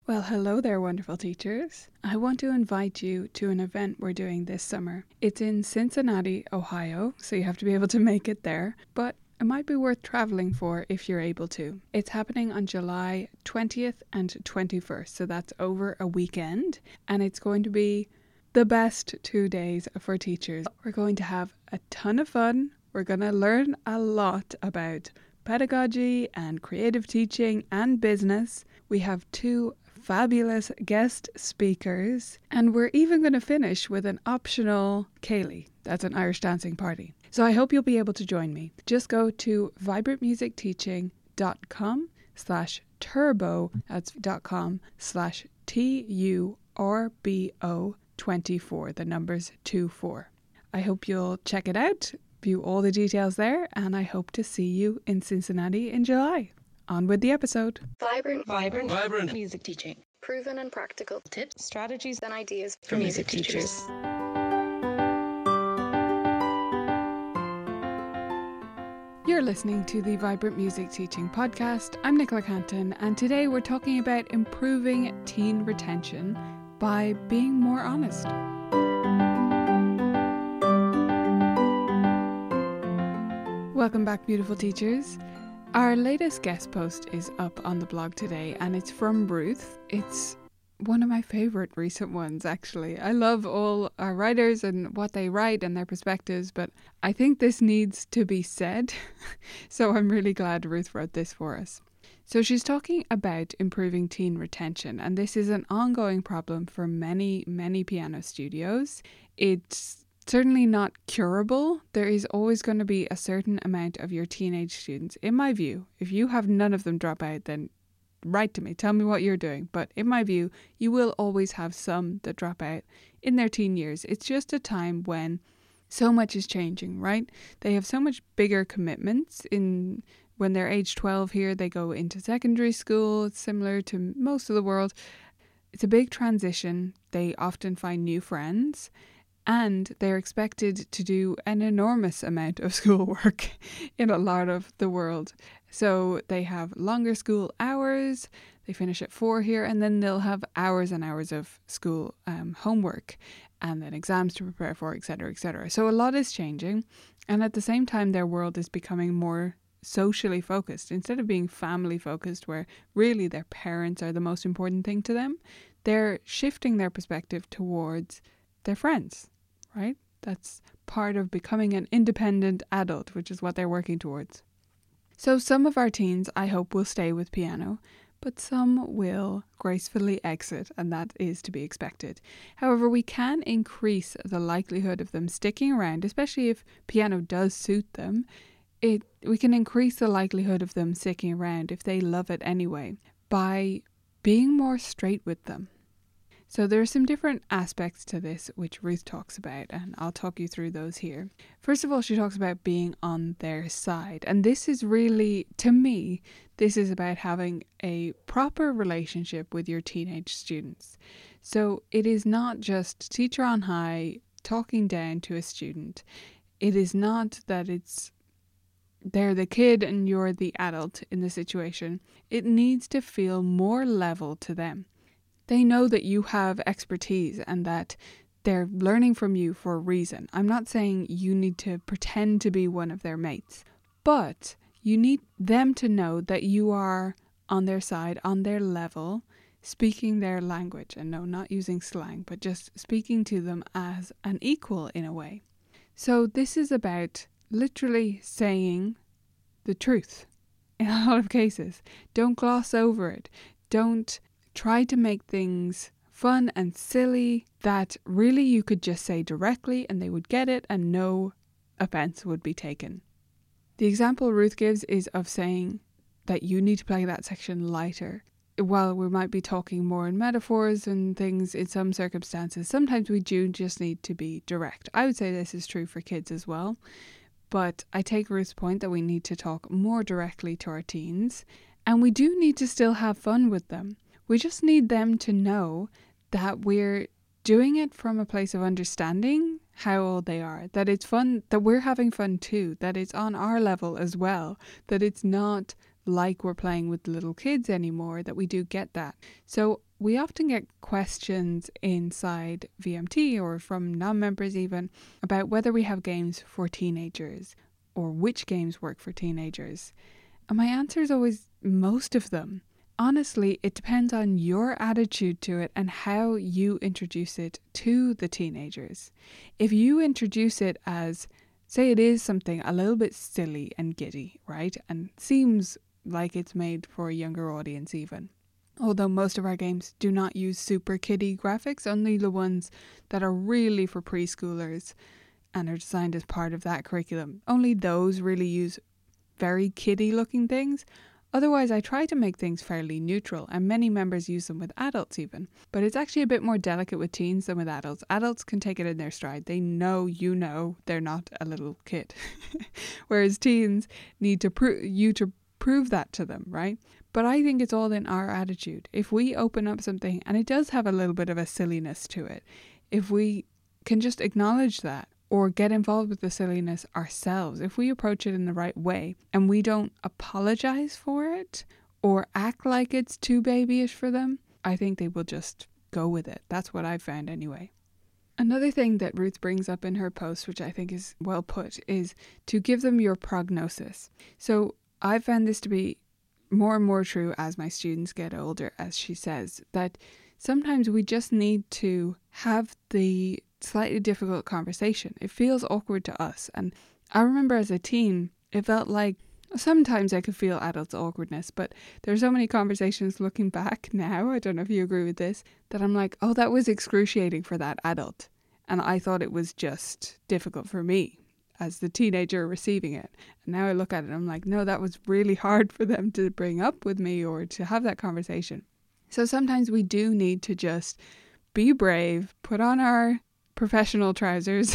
Well, hello there, wonderful teachers. I want to invite you to an event we're doing this summer. It's in Cincinnati, Ohio, so you have to be able to make it there, but it might be worth traveling for if you're able to. It's happening on July 20th and 21st, so that's over a weekend, and it's going to be the best 2 days for teachers. We're going to have a ton of fun. We're going to learn a lot about pedagogy and creative teaching and business. We have 2 fabulous guest speakers, and we're even going to finish with an optional Ceilidh. That's an Irish dancing party. So I hope you'll be able to join me. Just go to vibrantmusicteaching.com/turbo. That's .com/TURBO24. The number's 24. I hope you'll check it out, view all the details there, and I hope to see you in Cincinnati in July. On with the episode. Vibrant music teaching. Proven and practical Tips, strategies, and ideas for music teachers. You're listening to the Vibrant Music Teaching Podcast. I'm Nicola Canton, and today we're talking about improving teen retention by being more honest. Welcome back, beautiful teachers. Our latest guest post is up on the blog today, and it's from Ruth. It's one of my favourite recent ones, actually. I love all our writers and what they write and their perspectives, but I think this needs to be said. So I'm really glad Ruth wrote this for us. So she's talking about improving teen retention, and this is an ongoing problem for many, many piano studios. It's certainly not curable. There is always going to be a certain amount of your teenage students, in my view. If you have none of them drop out, then write to me, tell me what you're doing. But in my view, you will always have some that drop out in their teen years. It's just a time when so much is changing, right? They have so much bigger commitments. When they're age 12 here, they go into secondary school. It's similar to most of the world. It's a big transition. They often find new friends, and they're expected to do an enormous amount of schoolwork in a lot of the world. So they have longer school hours. They finish at 4 here, and then they'll have hours and hours of school homework, and then exams to prepare for, etc., etc. So a lot is changing, and at the same time, their world is becoming more socially focused. Instead of being family focused, where really their parents are the most important thing to them, they're shifting their perspective towards their friends, right? That's part of becoming an independent adult, which is what they're working towards. So some of our teens, I hope, will stay with piano, but some will gracefully exit, and that is to be expected. However, we can increase the likelihood of them sticking around, especially if piano does suit them. We can increase the likelihood of them sticking around if they love it anyway, by being more straight with them. So there are some different aspects to this which Ruth talks about, and I'll talk you through those here. First of all, she talks about being on their side. And this is really, to me, this is about having a proper relationship with your teenage students. So it is not just teacher on high talking down to a student. It is not that they're the kid and you're the adult in the situation. It needs to feel more level to them. They know that you have expertise and that they're learning from you for a reason. I'm not saying you need to pretend to be one of their mates, but you need them to know that you are on their side, on their level, speaking their language. And no, not using slang, but just speaking to them as an equal in a way. So this is about literally saying the truth in a lot of cases. Don't gloss over it. Don't try to make things fun and silly that really you could just say directly and they would get it and no offense would be taken. The example Ruth gives is of saying that you need to play that section lighter. While we might be talking more in metaphors and things in some circumstances, sometimes we do just need to be direct. I would say this is true for kids as well, but I take Ruth's point that we need to talk more directly to our teens, and we do need to still have fun with them. We just need them to know that we're doing it from a place of understanding how old they are, that it's fun, that we're having fun too, that it's on our level as well, that it's not like we're playing with little kids anymore, that we do get that. So we often get questions inside VMT or from non-members even about whether we have games for teenagers or which games work for teenagers. And my answer is always most of them. Honestly, it depends on your attitude to it and how you introduce it to the teenagers. If you introduce it as, say it is something a little bit silly and giddy, right? And seems like it's made for a younger audience even. Although most of our games do not use super kiddie graphics, only the ones that are really for preschoolers and are designed as part of that curriculum. Only those really use very kiddie looking things. Otherwise, I try to make things fairly neutral, and many members use them with adults even. But it's actually a bit more delicate with teens than with adults. Adults can take it in their stride. They know they're not a little kid. Whereas teens need to prove that to them, right? But I think it's all in our attitude. If we open up something and it does have a little bit of a silliness to it, if we can just acknowledge that or get involved with the silliness ourselves, if we approach it in the right way and we don't apologize for it or act like it's too babyish for them, I think they will just go with it. That's what I've found anyway. Another thing that Ruth brings up in her post, which I think is well put, is to give them your prognosis. So I've found this to be more and more true as my students get older, as she says, that sometimes we just need to have the slightly difficult conversation. It feels awkward to us. And I remember as a teen, it felt like sometimes I could feel adults' awkwardness, but there's so many conversations looking back now, I don't know if you agree with this, that I'm like, oh, that was excruciating for that adult. And I thought it was just difficult for me as the teenager receiving it. And now I look at it and I'm like, no, that was really hard for them to bring up with me or to have that conversation. So sometimes we do need to just be brave, put on our professional trousers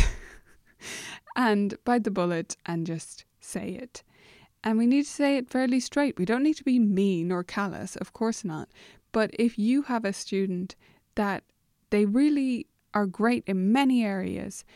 and bite the bullet and just say it. And we need to say it fairly straight. We don't need to be mean or callous, of course not. But if you have a student that they really are great in many areas,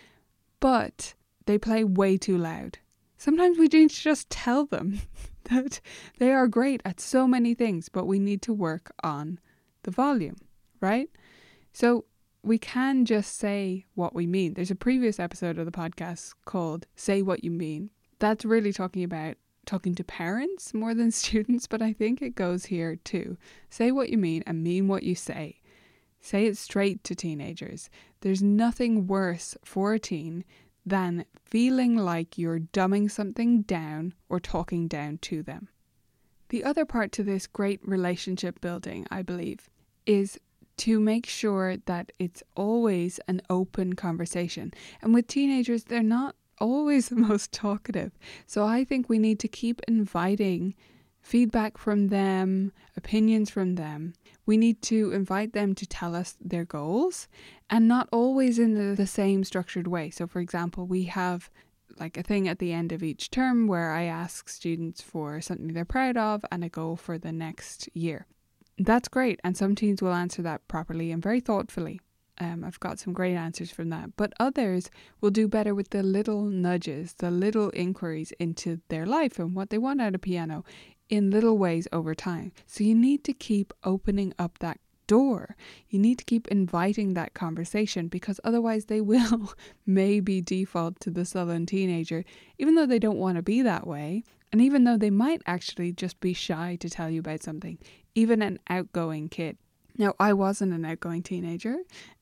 but they play way too loud, sometimes we need to just tell them that they are great at so many things, but we need to work on the volume, right? So we can just say what we mean. There's a previous episode of the podcast called Say What You Mean. That's really talking about talking to parents more than students, but I think it goes here too. Say what you mean and mean what you say. Say it straight to teenagers. There's nothing worse for a teen than feeling like you're dumbing something down or talking down to them. The other part to this great relationship building, I believe, is to make sure that it's always an open conversation. And with teenagers, they're not always the most talkative. So I think we need to keep inviting feedback from them, opinions from them. We need to invite them to tell us their goals and not always in the same structured way. So for example, we have like a thing at the end of each term where I ask students for something they're proud of and a goal for the next year. That's great. And some teens will answer that properly and very thoughtfully. I've got some great answers from that. But others will do better with the little nudges, the little inquiries into their life and what they want out of piano in little ways over time. So you need to keep opening up that door. You need to keep inviting that conversation, because otherwise they will maybe default to the sullen teenager, even though they don't want to be that way. And even though they might actually just be shy to tell you about something, even an outgoing kid. Now, I wasn't an outgoing teenager.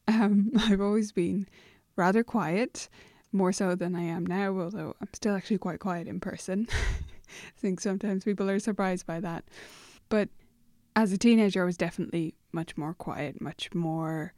I've always been rather quiet, more so than I am now, although I'm still actually quite quiet in person. I think sometimes people are surprised by that. But as a teenager, I was definitely much more quiet, much more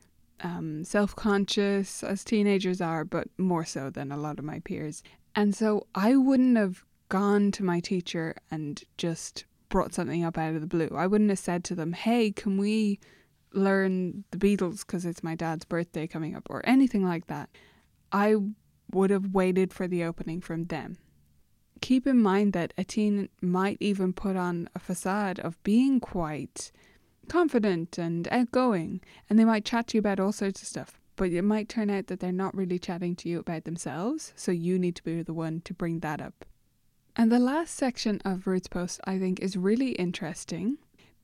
self-conscious, as teenagers are, but more so than a lot of my peers. And so I wouldn't have gone to my teacher and just brought something up out of the blue. I wouldn't have said to them, hey, can we learn the Beatles because it's my dad's birthday coming up, or anything like that. I would have waited for the opening from them. Keep in mind that a teen might even put on a facade of being quite confident and outgoing, and they might chat to you about all sorts of stuff, but it might turn out that they're not really chatting to you about themselves, so you need to be the one to bring that up. And the last section of Ruth's post, I think, is really interesting,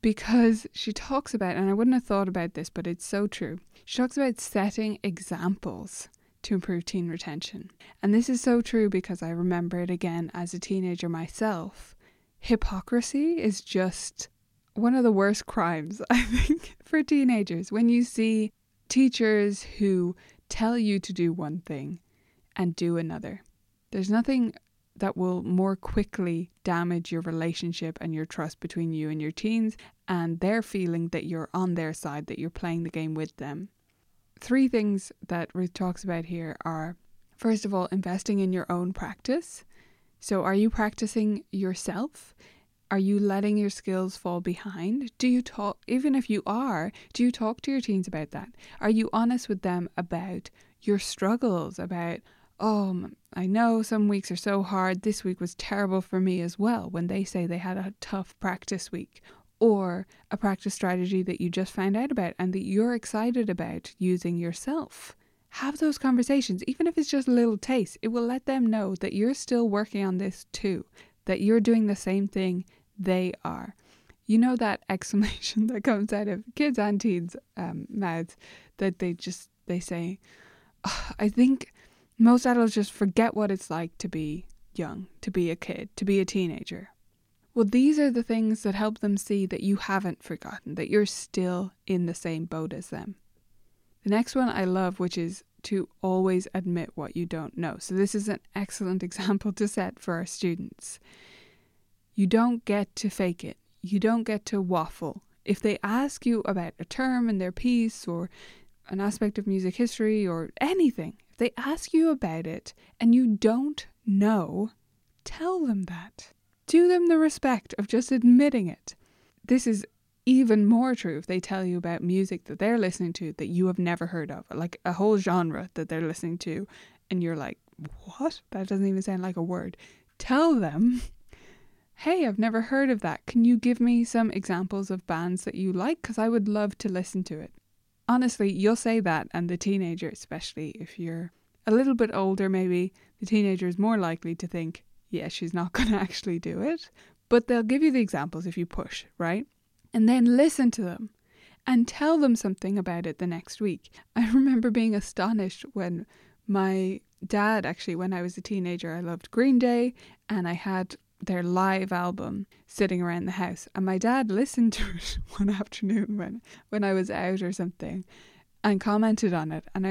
because she talks about, and I wouldn't have thought about this, but it's so true. She talks about setting examples to improve teen retention. And this is so true because I remember it again as a teenager myself. Hypocrisy is just one of the worst crimes, I think, for teenagers. When you see teachers who tell you to do one thing and do another, there's nothing that will more quickly damage your relationship and your trust between you and your teens, and their feeling that you're on their side, that you're playing the game with them. 3 things that Ruth talks about here are, first of all, investing in your own practice. So are you practicing yourself? Are you letting your skills fall behind? Do you talk, even if you are, do you talk to your teens about that? Are you honest with them about your struggles, about, oh, I know some weeks are so hard, this week was terrible for me as well, when they say they had a tough practice week, or a practice strategy that you just found out about and that you're excited about using yourself. Have those conversations, even if it's just a little taste. It will let them know that you're still working on this too, that you're doing the same thing they are. You know that exclamation that comes out of kids and teens' mouths that they say, oh, I think most adults just forget what it's like to be young, to be a kid, to be a teenager. Well, these are the things that help them see that you haven't forgotten, that you're still in the same boat as them. The next one I love, which is to always admit what you don't know. So this is an excellent example to set for our students. You don't get to fake it. You don't get to waffle. If they ask you about a term in their piece or an aspect of music history or anything, if they ask you about it and you don't know, tell them that. Do them the respect of just admitting it. This is even more true if they tell you about music that they're listening to that you have never heard of, like a whole genre that they're listening to, and you're like, what? That doesn't even sound like a word. Tell them, hey, I've never heard of that. Can you give me some examples of bands that you like? Because I would love to listen to it. Honestly, you'll say that, and the teenager, especially if you're a little bit older, maybe the teenager is more likely to think, yeah, she's not going to actually do it. But they'll give you the examples if you push, right? And then listen to them and tell them something about it the next week. I remember being astonished when my dad, actually, when I was a teenager, I loved Green Day and I had their live album sitting around the house. And my dad listened to it one afternoon when I was out or something and commented on it. And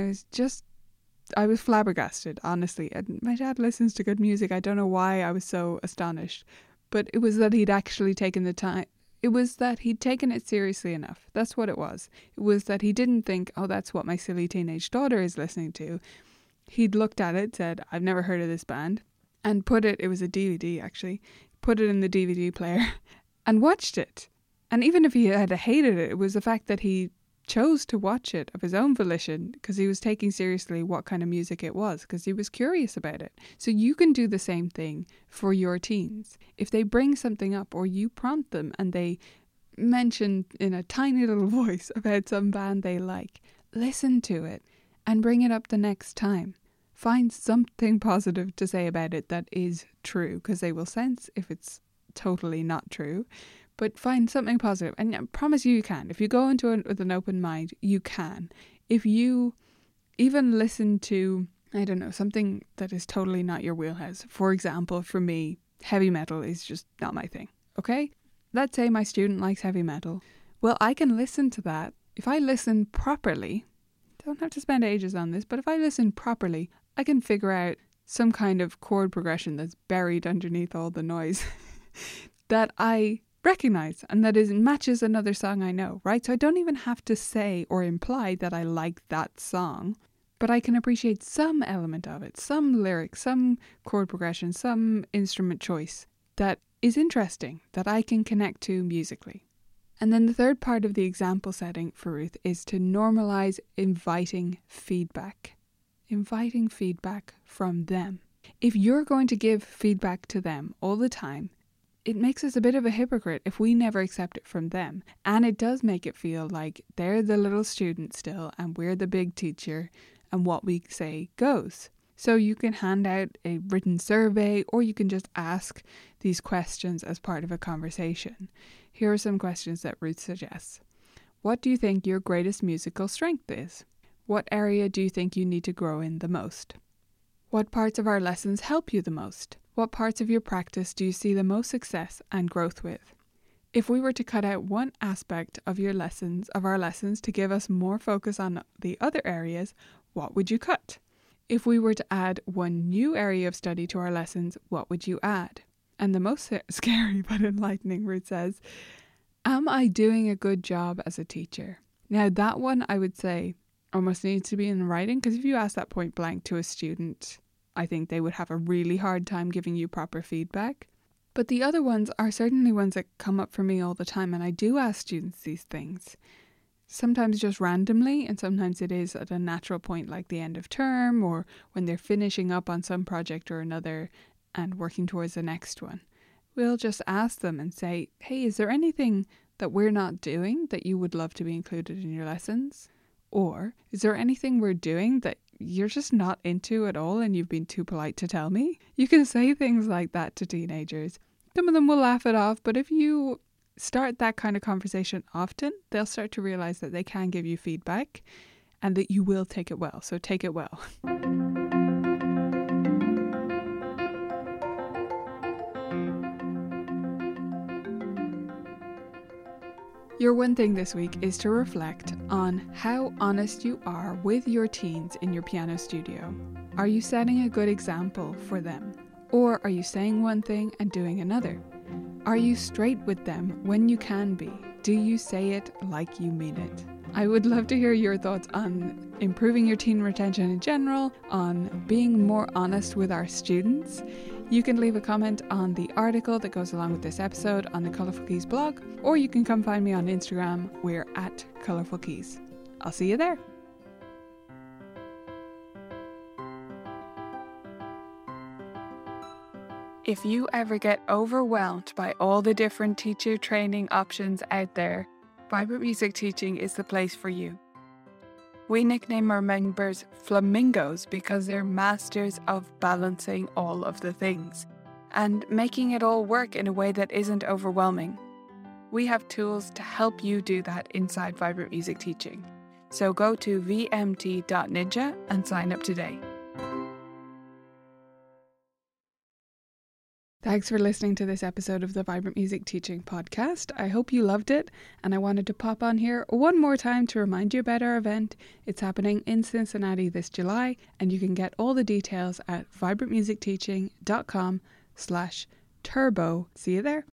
I was flabbergasted, honestly. And my dad listens to good music. I don't know why I was so astonished. But it was that he'd actually taken the time. It was that he'd taken it seriously enough. That's what it was. It was that he didn't think, oh, that's what my silly teenage daughter is listening to. He'd looked at it, said, I've never heard of this band, and it was a DVD actually, put it in the DVD player and watched it. And even if he had hated it, it was the fact that he chose to watch it of his own volition because he was taking seriously what kind of music it was, because he was curious about it. So you can do the same thing for your teens. If they bring something up or you prompt them and they mention in a tiny little voice about some band they like, listen to it and bring it up the next time. Find something positive to say about it that is true, because they will sense if it's totally not true. But find something positive, and I promise you can. If you go into it with an open mind, you can. If you even listen to, I don't know, something that is totally not your wheelhouse. For example, for me, heavy metal is just not my thing, okay? Let's say my student likes heavy metal. Well, I can listen to that. If I listen properly, don't have to spend ages on this, but if I listen properly, I can figure out some kind of chord progression that's buried underneath all the noise that I recognize and that matches another song I know, right? So I don't even have to say or imply that I like that song, but I can appreciate some element of it, some lyric, some chord progression, some instrument choice that is interesting, that I can connect to musically. And then the third part of the example setting for Ruth is to normalize inviting feedback from them. If you're going to give feedback to them all the time, it makes us a bit of a hypocrite if we never accept it from them. And it does make it feel like they're the little student still and we're the big teacher and what we say goes. So you can hand out a written survey, or you can just ask these questions as part of a conversation. Here are some questions that Ruth suggests. What do you think your greatest musical strength is? What area do you think you need to grow in the most? What parts of our lessons help you the most? What parts of your practice do you see the most success and growth with? If we were to cut out one aspect of our lessons to give us more focus on the other areas, what would you cut? If we were to add one new area of study to our lessons, what would you add? And the most scary but enlightening, Ruth says, am I doing a good job as a teacher? Now that one I would say almost needs to be in writing, because if you ask that point blank to a student, I think they would have a really hard time giving you proper feedback. But the other ones are certainly ones that come up for me all the time, and I do ask students these things. Sometimes just randomly, and sometimes it is at a natural point like the end of term or when they're finishing up on some project or another and working towards the next one. We'll just ask them and say, hey, is there anything that we're not doing that you would love to be included in your lessons? Or is there anything we're doing that you're just not into at all and you've been too polite to tell me? You can say things like that to teenagers. Some of them will laugh it off, but if you start that kind of conversation often, they'll start to realize that they can give you feedback and that you will take it well. So take it well. Your one thing this week is to reflect on how honest you are with your teens in your piano studio. Are you setting a good example for them? Or are you saying one thing and doing another? Are you straight with them when you can be? Do you say it like you mean it? I would love to hear your thoughts on improving your teen retention in general, on being more honest with our students. You can leave a comment on the article that goes along with this episode on the Colourful Keys blog, or you can come find me on Instagram. We're at Colourful Keys. I'll see you there. If you ever get overwhelmed by all the different teacher training options out there, Vibrant Music Teaching is the place for you. We nickname our members flamingos because they're masters of balancing all of the things and making it all work in a way that isn't overwhelming. We have tools to help you do that inside Vibrant Music Teaching. So go to vmt.ninja and sign up today. Thanks for listening to this episode of the Vibrant Music Teaching podcast. I hope you loved it, and I wanted to pop on here one more time to remind you about our event. It's happening in Cincinnati this July, and you can get all the details at vibrantmusicteaching.com/turbo. See you there.